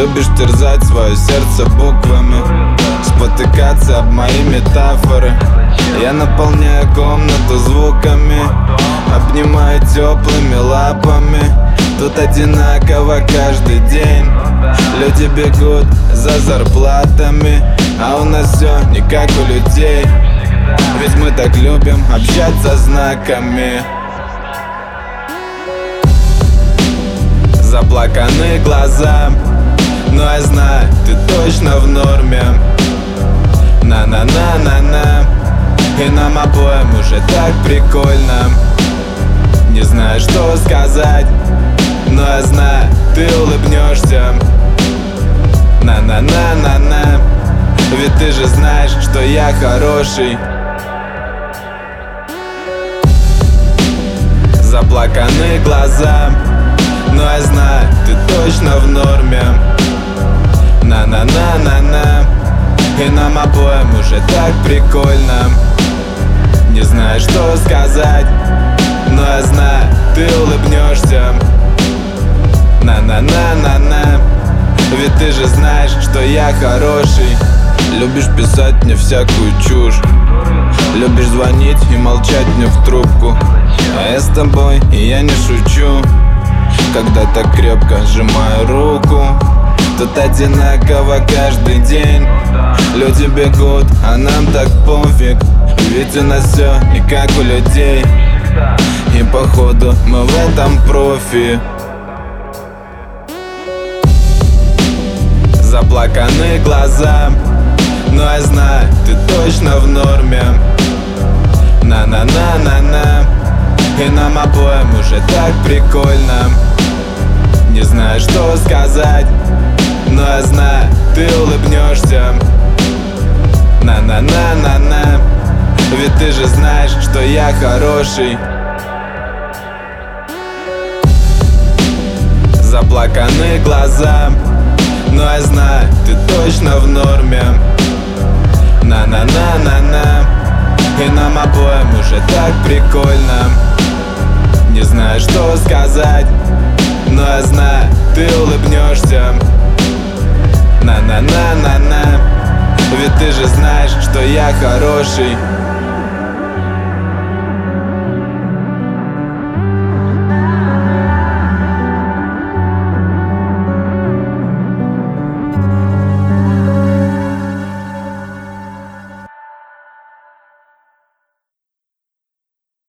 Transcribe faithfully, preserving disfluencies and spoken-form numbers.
Любишь терзать свое сердце буквами, спотыкаться об мои метафоры. Я наполняю комнату звуками, обнимаю теплыми лапами. Тут одинаково каждый день. Люди бегут за зарплатами, а у нас все не как у людей. Ведь мы так любим общаться знаками. Заплаканы глаза, но я знаю, ты точно в норме. На-на-на-на-на. И нам обоим уже так прикольно. Не знаю, что сказать, но я знаю, ты улыбнешься. На-на-на-на-на. Ведь ты же знаешь, что я хороший. Заплаканы глаза, но я знаю, ты точно в норме. На-на-на-на-на. И нам обоим уже так прикольно. Не знаю, что сказать, но я знаю, ты улыбнешься. На-на-на-на-на. Ведь ты же знаешь, что я хороший. Любишь писать мне всякую чушь, любишь звонить и молчать мне в трубку. А я с тобой, и я не шучу, когда так крепко сжимаю руку. Тут одинаково каждый день. Люди бегут, а нам так пофиг. Ведь у нас все не как у людей. И походу мы в этом профи. Заплаканы глаза, но я знаю, ты точно в норме. На-на-на-на-на. И нам обоим уже так прикольно. Не знаю, что сказать, но я знаю, ты улыбнешься. На-на-на-на-на. Ведь ты же знаешь, что я хороший. Заплаканы глаза, но я знаю, ты точно в норме. На-на-на-на-на. И нам обоим уже так прикольно. Не знаю, что сказать, но я знаю, ты улыбнешься. На-на-на-на-на. Ведь ты же знаешь, что я хороший.